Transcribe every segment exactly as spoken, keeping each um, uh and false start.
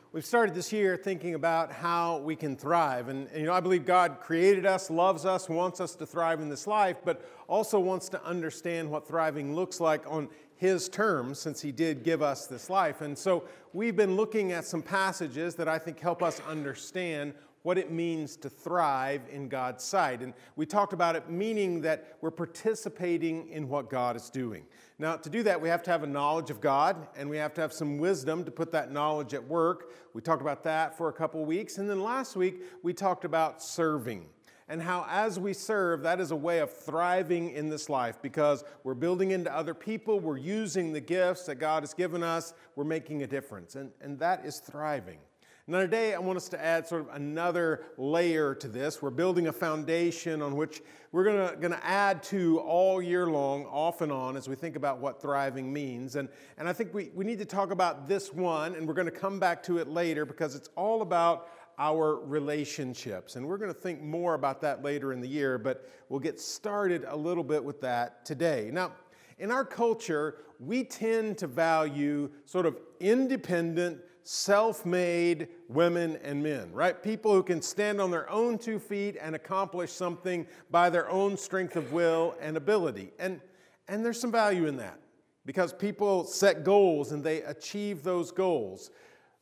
We've started this year thinking about how we can thrive. And, and, you know, I believe God created us, loves us, wants us to thrive in this life, but also wants to understand what thriving looks like on His terms, since He did give us this life. And so we've been looking at some passages that I think help us understand what it means to thrive in God's sight. And we talked about it meaning that we're participating in what God is doing. Now, to do that, we have to have a knowledge of God, and we have to have some wisdom to put that knowledge at work. We talked about that for a couple weeks. And then last week, we talked about serving and how as we serve, that is a way of thriving in this life because we're building into other people, we're using the gifts that God has given us, we're making a difference. And, and that is thriving. Now today, I want us to add sort of another layer to this. We're building a foundation on which we're gonna, gonna add to all year long, off and on, as we think about what thriving means. And, and I think we, we need to talk about this one, and we're gonna come back to it later because it's all about our relationships. And we're gonna think more about that later in the year, but we'll get started a little bit with that today. Now, in our culture, we tend to value sort of independent, self-made women and men, right? People who can stand on their own two feet and accomplish something by their own strength of will and ability. And, and there's some value in that because people set goals and they achieve those goals.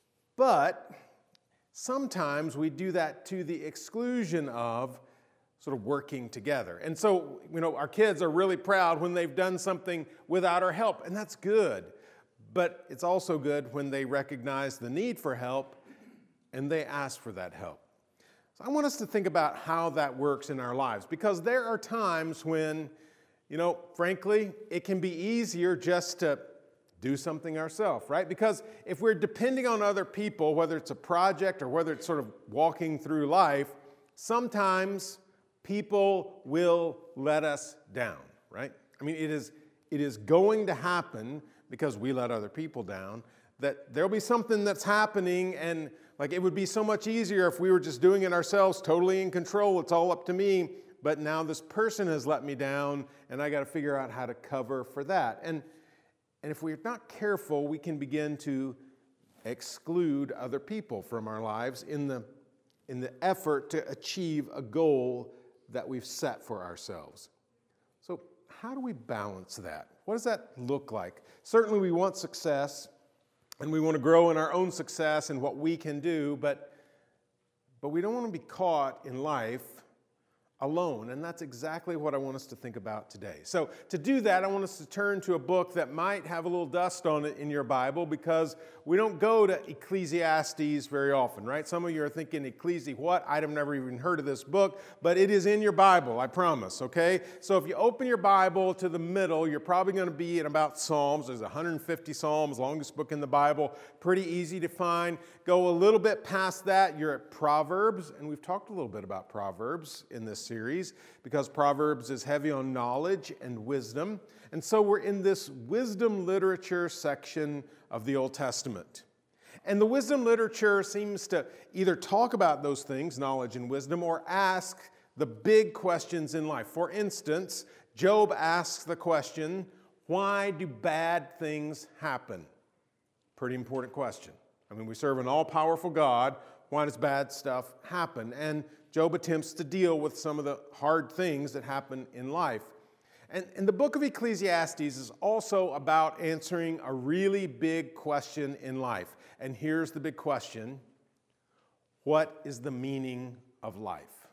But sometimes we do that to the exclusion of sort of working together. And so, you know, our kids are really proud when they've done something without our help, and that's good. But it's also good when they recognize the need for help and they ask for that help. So I want us to think about how that works in our lives because there are times when, you know, frankly, it can be easier just to do something ourselves, right? Because if we're depending on other people, whether it's a project or whether it's sort of walking through life, sometimes people will let us down, right? I mean, it is, it is going to happen because we let other people down, that there'll be something that's happening and like it would be so much easier if we were just doing it ourselves, totally in control, it's all up to me, but now this person has let me down and I got to figure out how to cover for that. And, and if we're not careful, we can begin to exclude other people from our lives in the, in the effort to achieve a goal that we've set for ourselves. So how do we balance that? What does that look like? Certainly we want success, and we want to grow in our own success and what we can do, but, but we don't want to be caught in life alone, and that's exactly what I want us to think about today. So to do that, I want us to turn to a book that might have a little dust on it in your Bible because we don't go to Ecclesiastes very often, right? Some of you are thinking, Ecclesi what? I've never even heard of this book, but it is in your Bible, I promise, okay? So if you open your Bible to the middle, you're probably going to be in about Psalms. There's one hundred fifty Psalms, longest book in the Bible, pretty easy to find. Go a little bit past that, you're at Proverbs, and we've talked a little bit about Proverbs in this series because Proverbs is heavy on knowledge and wisdom. And so we're in this wisdom literature section of the Old Testament. And the wisdom literature seems to either talk about those things, knowledge and wisdom, or ask the big questions in life. For instance, Job asks the question, why do bad things happen? Pretty important question. I mean, we serve an all-powerful God. Why does bad stuff happen? And Job attempts to deal with some of the hard things that happen in life. And, and the book of Ecclesiastes is also about answering a really big question in life. And here's the big question. What is the meaning of life?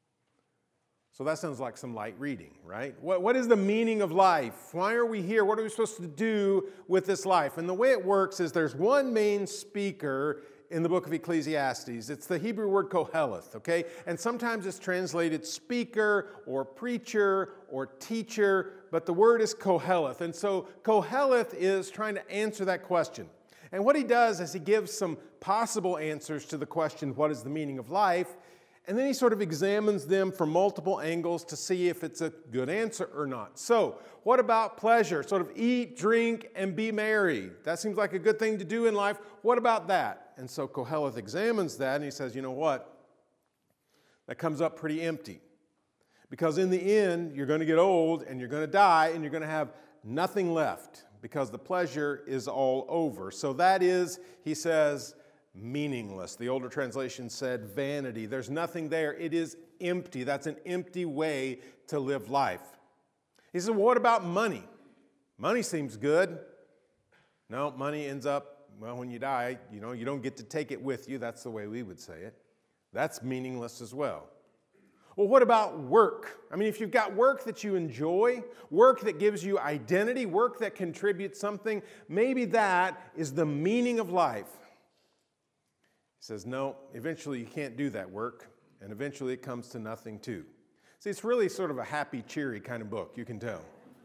So that sounds like some light reading, right? What, what is the meaning of life? Why are we here? What are we supposed to do with this life? And the way it works is there's one main speaker in the book of Ecclesiastes. It's the Hebrew word koheleth, okay? And sometimes it's translated speaker or preacher or teacher, but the word is koheleth. And so koheleth is trying to answer that question. And what he does is he gives some possible answers to the question, what is the meaning of life? And then he sort of examines them from multiple angles to see if it's a good answer or not. So, what about pleasure? Sort of eat, drink, and be merry. That seems like a good thing to do in life. What about that? And so Koheleth examines that and he says, you know what? That comes up pretty empty. Because in the end, you're going to get old and you're going to die and you're going to have nothing left because the pleasure is all over. So that is, he says, meaningless. The older translation said vanity. There's nothing there. It is empty. That's an empty way to live life. He said, well, what about money? Money seems good. No, money ends up, well, when you die, you know, you don't get to take it with you. That's the way we would say it. That's meaningless as well. Well, what about work? I mean, if you've got work that you enjoy, work that gives you identity, work that contributes something, maybe that is the meaning of life. He says, no, eventually you can't do that work, and eventually it comes to nothing too. See, it's really sort of a happy, cheery kind of book, you can tell.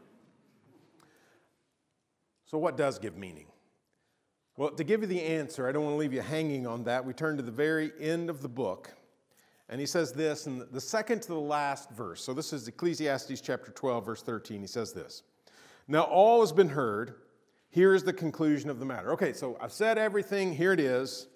So what does give meaning? Well, to give you the answer, I don't want to leave you hanging on that. We turn to the very end of the book. And he says this in the second to the last verse. So this is Ecclesiastes chapter twelve, verse thirteen. He says this. Now all has been heard. Here is the conclusion of the matter. Okay, so I've said everything. Here it is.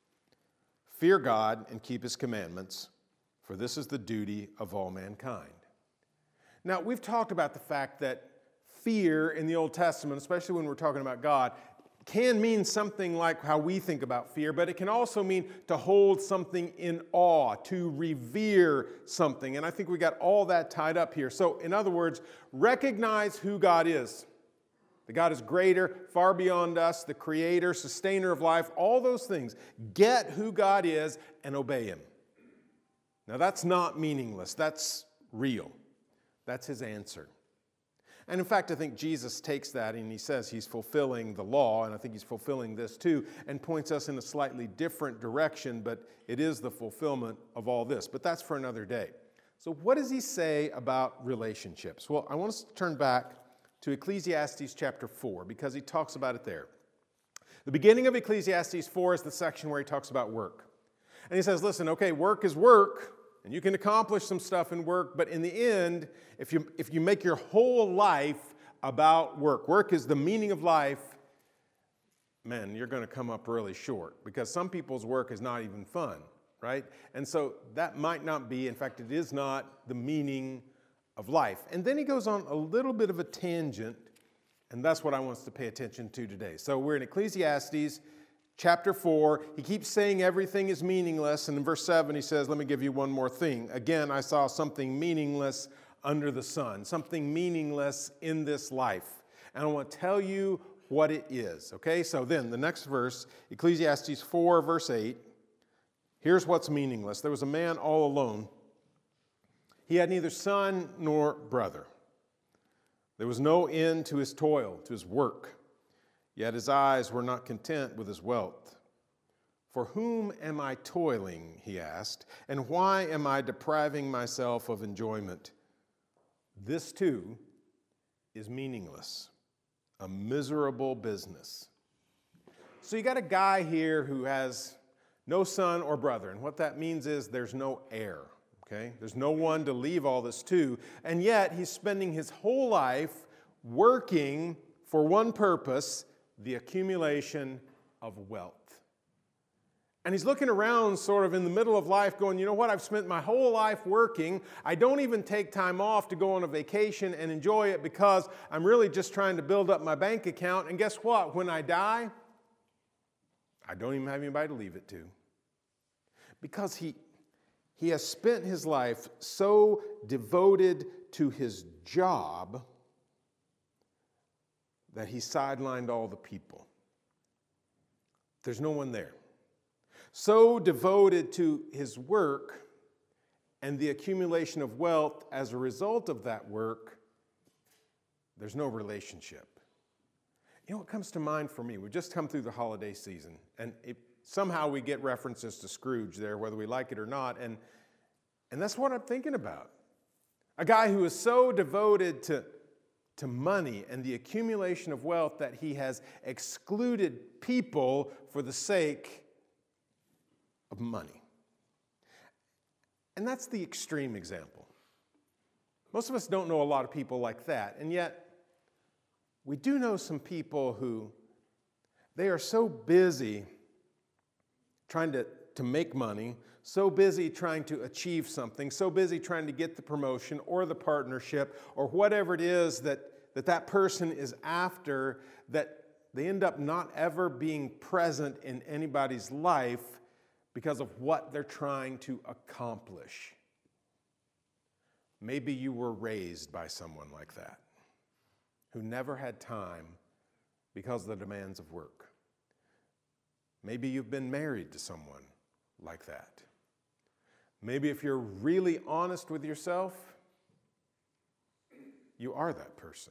Fear God and keep his commandments, for this is the duty of all mankind. Now, we've talked about the fact that fear in the Old Testament, especially when we're talking about God, can mean something like how we think about fear, but it can also mean to hold something in awe, to revere something. And I think we got all that tied up here. So, in other words, recognize who God is. That God is greater, far beyond us, the creator, sustainer of life, all those things. Get who God is and obey him. Now, that's not meaningless. That's real. That's his answer. And in fact, I think Jesus takes that and he says he's fulfilling the law, and I think he's fulfilling this too, and points us in a slightly different direction, but it is the fulfillment of all this. But that's for another day. So what does he say about relationships? Well, I want us to turn back to Ecclesiastes chapter four, because he talks about it there. The beginning of Ecclesiastes four is the section where he talks about work. And he says, listen, okay, work is work, and you can accomplish some stuff in work, but in the end, if you, if you make your whole life about work, work is the meaning of life, man, you're going to come up really short, because some people's work is not even fun, right? And so that might not be, in fact, it is not the meaning of life. And then he goes on a little bit of a tangent, and that's what I want us to pay attention to today. So we're in Ecclesiastes chapter four, he keeps saying everything is meaningless, and in verse seven he says, let me give you one more thing. Again, I saw something meaningless under the sun, something meaningless in this life. And I want to tell you what it is, okay? So then, the next verse, Ecclesiastes four, verse eight, here's what's meaningless. There was a man all alone. He had neither son nor brother. There was no end to his toil, to his work. Yet his eyes were not content with his wealth. For whom am I toiling, he asked, and why am I depriving myself of enjoyment? This too is meaningless, a miserable business. So you got a guy here who has no son or brother, and what that means is there's no heir, okay? There's no one to leave all this to, and yet he's spending his whole life working for one purpose, the accumulation of wealth. And he's looking around sort of in the middle of life going, you know what, I've spent my whole life working. I don't even take time off to go on a vacation and enjoy it because I'm really just trying to build up my bank account. And guess what? When I die, I don't even have anybody to leave it to. Because he, he has spent his life so devoted to his job that he sidelined all the people. There's no one there. So devoted to his work and the accumulation of wealth as a result of that work, there's no relationship. You know what comes to mind for me? We've just come through the holiday season, and it, somehow we get references to Scrooge there, whether we like it or not, and, and that's what I'm thinking about. A guy who is so devoted to to money and the accumulation of wealth that he has excluded people for the sake of money. And that's the extreme example. Most of us don't know a lot of people like that, and yet we do know some people who they are so busy trying to, to make money, so busy trying to achieve something, so busy trying to get the promotion or the partnership or whatever it is that that, that person is after, that they end up not ever being present in anybody's life because of what they're trying to accomplish. Maybe you were raised by someone like that, who never had time because of the demands of work. Maybe you've been married to someone like that. Maybe if you're really honest with yourself, you are that person.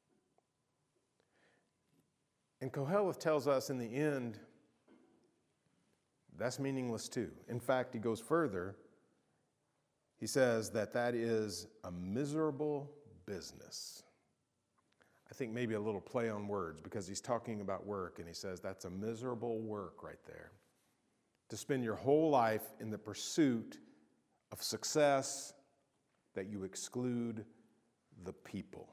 And Koheleth tells us in the end, that's meaningless too. In fact, he goes further. He says that that is a miserable business. I think maybe a little play on words, because he's talking about work, and he says that's a miserable work right there. To spend your whole life in the pursuit of success that you exclude the people.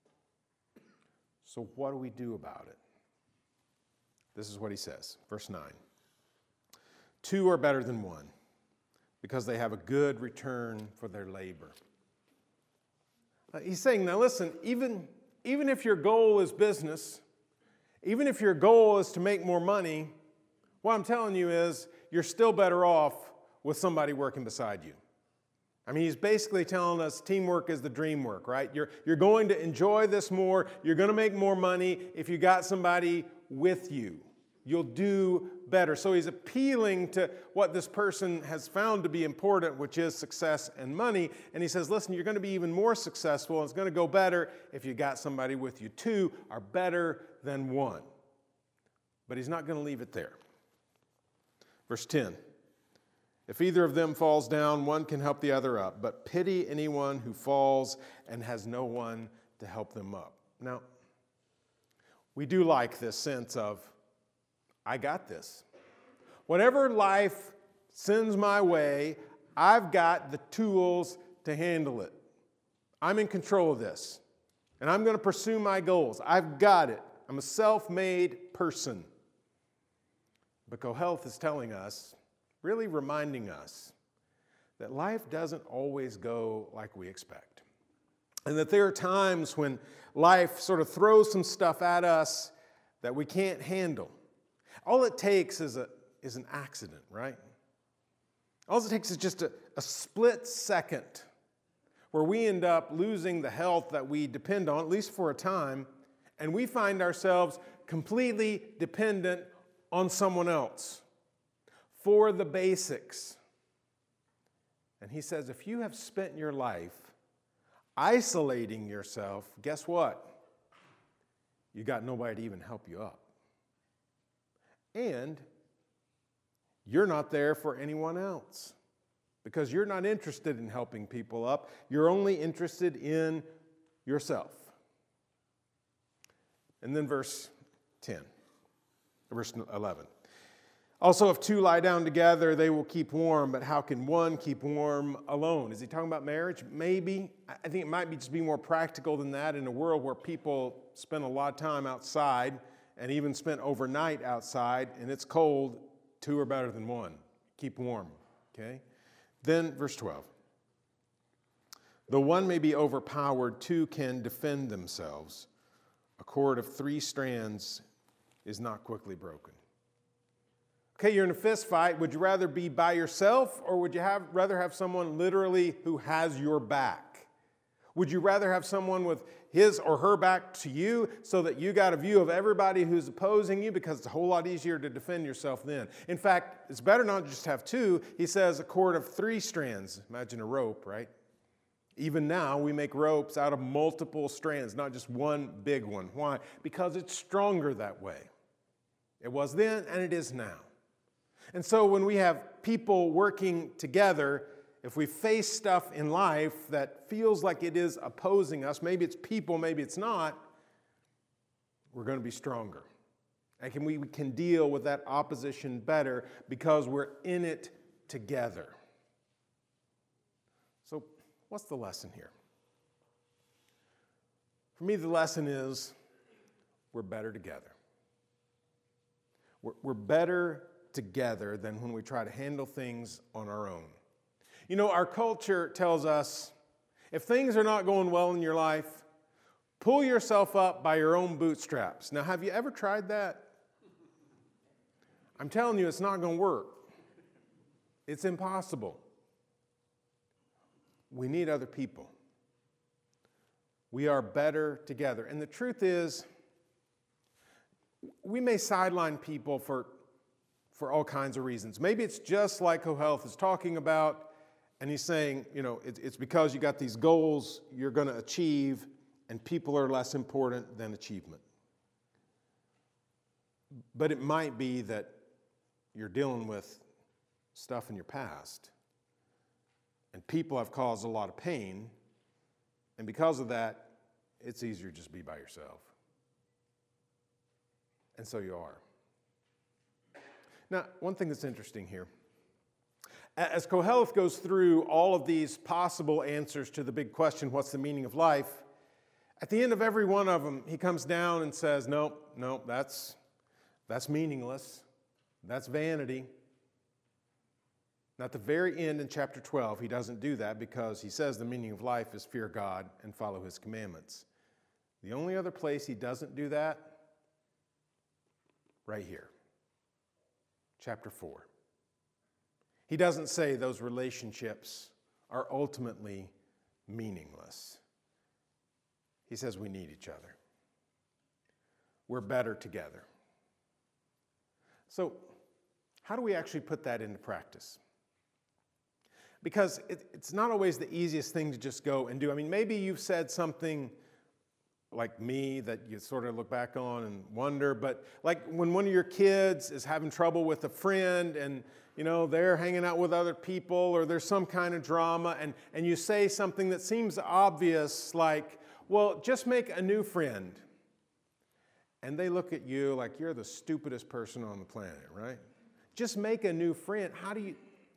So what do we do about it? This is what he says, verse nine. Two are better than one, because they have a good return for their labor. Uh, he's saying, now listen, even, even if your goal is business, even if your goal is to make more money, what I'm telling you is you're still better off with somebody working beside you. I mean, he's basically telling us teamwork is the dream work, right? You're, you're going to enjoy this more. You're going to make more money if you got somebody with you. You'll do better. So he's appealing to what this person has found to be important, which is success and money. And he says, listen, you're going to be even more successful, and it's going to go better if you got somebody with you. Two are better than one. But he's not going to leave it there. Verse ten. If either of them falls down, one can help the other up, but pity anyone who falls and has no one to help them up. Now, we do like this sense of, I got this. Whatever life sends my way, I've got the tools to handle it. I'm in control of this, and I'm going to pursue my goals. I've got it. I'm a self-made person. But Koheleth is telling us, really reminding us, that life doesn't always go like we expect. And that there are times when life sort of throws some stuff at us that we can't handle. All it takes is, a, is an accident, right? All it takes is just a, a split second where we end up losing the health that we depend on, at least for a time, and we find ourselves completely dependent on someone else for the basics. And he says, if you have spent your life isolating yourself, guess what? You got nobody to even help you up. And you're not there for anyone else because you're not interested in helping people up. You're only interested in yourself. And then verse ten, verse eleven. Also, if two lie down together, they will keep warm, but how can one keep warm alone? Is he talking about marriage? Maybe. I think it might be just be more practical than that in a world where people spend a lot of time outside and even spent overnight outside, and it's cold. Two are better than one. Keep warm, okay? Then, verse twelve. Though one may be overpowered, two can defend themselves. A cord of three strands is not quickly broken. Okay, you're in a fist fight. Would you rather be by yourself, or would you have, rather have someone literally who has your back? Would you rather have someone with his or her back to you so that you got a view of everybody who's opposing you, because it's a whole lot easier to defend yourself then? In fact, it's better not just have two. He says a cord of three strands. Imagine a rope, right? Even now, we make ropes out of multiple strands, not just one big one. Why? Because it's stronger that way. It was then, and it is now. And so when we have people working together, if we face stuff in life that feels like it is opposing us, maybe it's people, maybe it's not, we're going to be stronger. And can we, we can deal with that opposition better because we're in it together. So what's the lesson here? For me, the lesson is we're better together. We're, we're better together than when we try to handle things on our own. You know, our culture tells us if things are not going well in your life, Pull yourself up by your own bootstraps. Now, have you ever tried that? I'm telling you, it's not going to work. It's impossible. We need other people. We are better together. And the truth is, we may sideline people for, for all kinds of reasons. Maybe it's just like CoHealth is talking about, and he's saying, you know, it's, it's because you got these goals you're going to achieve, and people are less important than achievement. But it might be that you're dealing with stuff in your past, and people have caused a lot of pain, and because of that, it's easier to just be by yourself. And so you are. Now, one thing that's interesting here, as CoHealth goes through all of these possible answers to the big question, what's the meaning of life, at the end of every one of them, he comes down and says, no, no, that's, that's meaningless. That's vanity. Now, at the very end in chapter twelve, he doesn't do that because he says the meaning of life is fear God and follow his commandments. The only other place he doesn't do that, right here, chapter four. He doesn't say those relationships are ultimately meaningless. He says we need each other. We're better together. So, how do we actually put that into practice? Because it, it's not always the easiest thing to just go and do. I mean, maybe you've said something like me that you sort of look back on and wonder, but like when one of your kids is having trouble with a friend and, you know, they're hanging out with other people or there's some kind of drama and, and you say something that seems obvious like, well, just make a new friend. And they look at you like you're the stupidest person on the planet, right? Just make a new friend. How do you...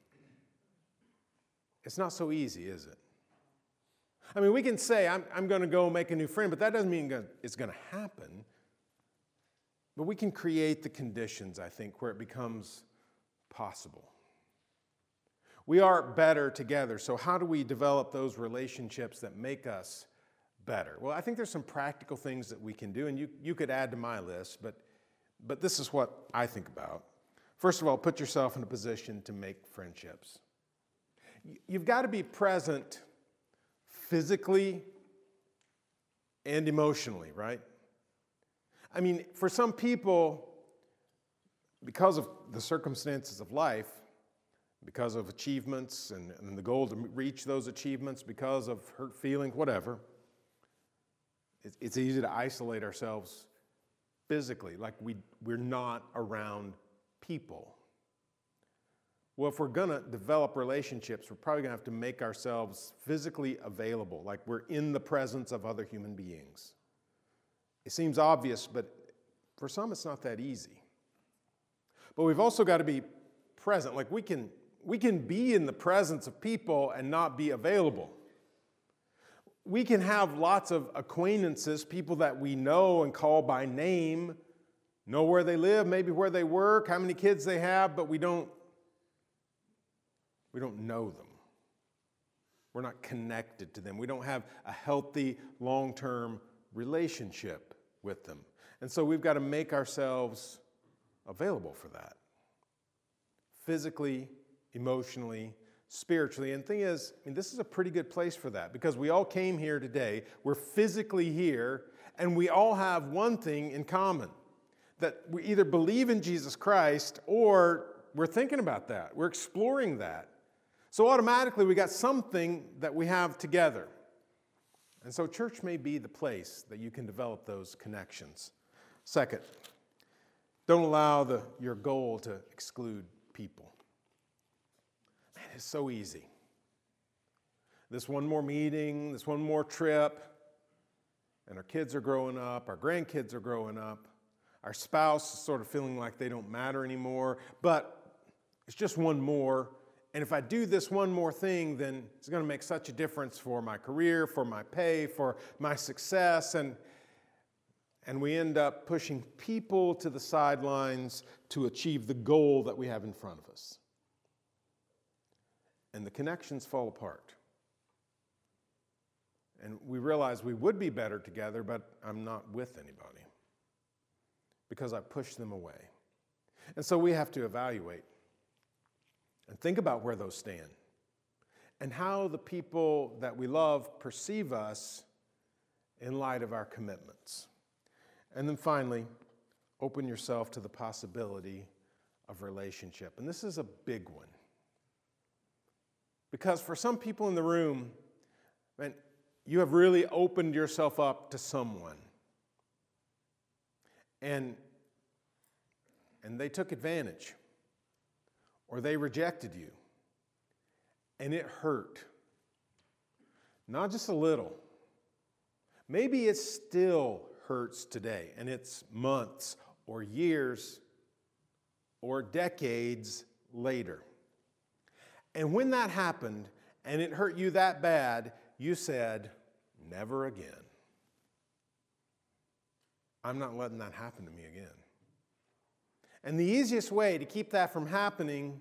It's not so easy, is it? I mean, we can say, I'm, I'm going to go make a new friend, but that doesn't mean it's going to happen. But we can create the conditions, I think, where it becomes possible. We are better together, so how do we develop those relationships that make us better? Well, I think there's some practical things that we can do, and you, you could add to my list, but, but this is what I think about. First of all, put yourself in a position to make friendships. You've got to be present physically and emotionally, right? I mean, for some people, because of the circumstances of life, because of achievements and, and the goal to reach those achievements, because of hurt feelings, whatever, it's, it's easy to isolate ourselves physically, like we, we're not around people. Well, if we're going to develop relationships, we're probably going to have to make ourselves physically available, like we're in the presence of other human beings. It seems obvious, but for some it's not that easy. But we've also got to be present. Like we can, we can be in the presence of people and not be available. We can have lots of acquaintances, people that we know and call by name, know where they live, maybe where they work, how many kids they have, but we don't We don't know them. We're not connected to them. We don't have a healthy, long-term relationship with them. And so we've got to make ourselves available for that. Physically, emotionally, spiritually. And the thing is, I mean, this is a pretty good place for that because we all came here today. We're physically here, and we all have one thing in common, that we either believe in Jesus Christ or we're thinking about that. We're exploring that. So automatically we got something that we have together. And so church may be the place that you can develop those connections. Second, don't allow the, your goal to exclude people. Man, it's so easy. This one more meeting, this one more trip, and our kids are growing up, our grandkids are growing up, our spouse is sort of feeling like they don't matter anymore, but it's just one more. And if I do this one more thing, then it's going to make such a difference for my career, for my pay, for my success. And, and we end up pushing people to the sidelines to achieve the goal that we have in front of us. And the connections fall apart. And we realize we would be better together, but I'm not with anybody because I pushed them away. And so we have to evaluate and think about where those stand and how the people that we love perceive us in light of our commitments. And then finally, open yourself to the possibility of relationship. And this is a big one. Because for some people in the room, man, you have really opened yourself up to someone. And, and they took advantage. Or they rejected you. And it hurt. Not just a little. Maybe it still hurts today, and it's months or years or decades later. And when that happened, and it hurt you that bad, you said, never again. I'm not letting that happen to me again. And the easiest way to keep that from happening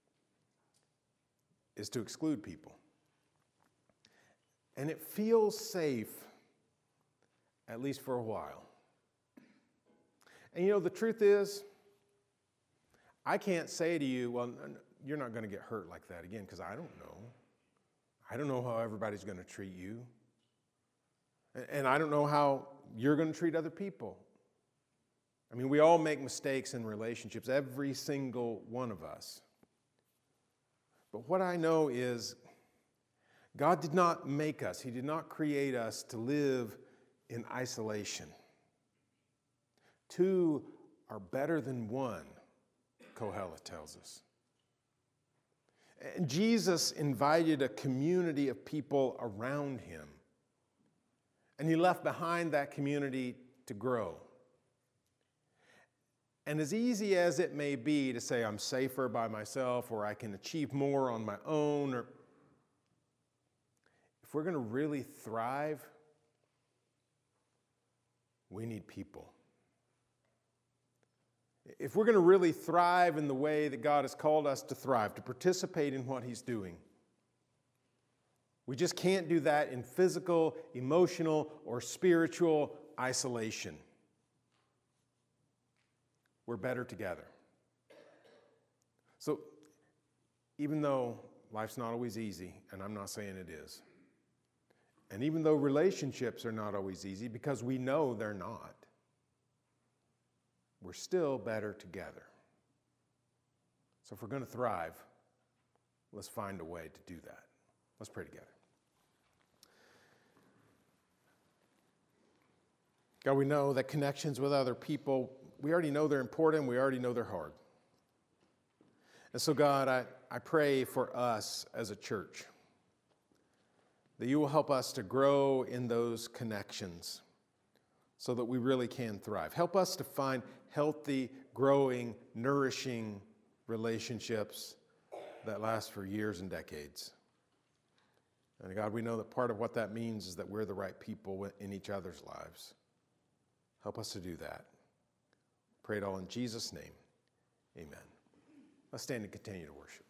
is to exclude people. And it feels safe, at least for a while. And you know, the truth is, I can't say to you, well, you're not going to get hurt like that again, because I don't know. I don't know how everybody's going to treat you. And I don't know how you're going to treat other people. I mean, we all make mistakes in relationships, every single one of us. But what I know is God did not make us, He did not create us to live in isolation. Two are better than one, Kohelet tells us. And Jesus invited a community of people around Him. And He left behind that community to grow. And as easy as it may be to say I'm safer by myself or I can achieve more on my own, or if we're going to really thrive, we need people. If we're going to really thrive in the way that God has called us to thrive, to participate in what He's doing, we just can't do that in physical, emotional, or spiritual isolation. We're better together. So, even though life's not always easy, and I'm not saying it is, and even though relationships are not always easy, because we know they're not, we're still better together. So if we're going to thrive, let's find a way to do that. Let's pray together. God, we know that connections with other people, we already know they're important, we already know they're hard. And so God, I, I pray for us as a church that you will help us to grow in those connections so that we really can thrive. Help us to find healthy, growing, nourishing relationships that last for years and decades. And God, we know that part of what that means is that we're the right people in each other's lives. Help us to do that. Pray it all in Jesus' name. Amen. Let's stand and continue to worship.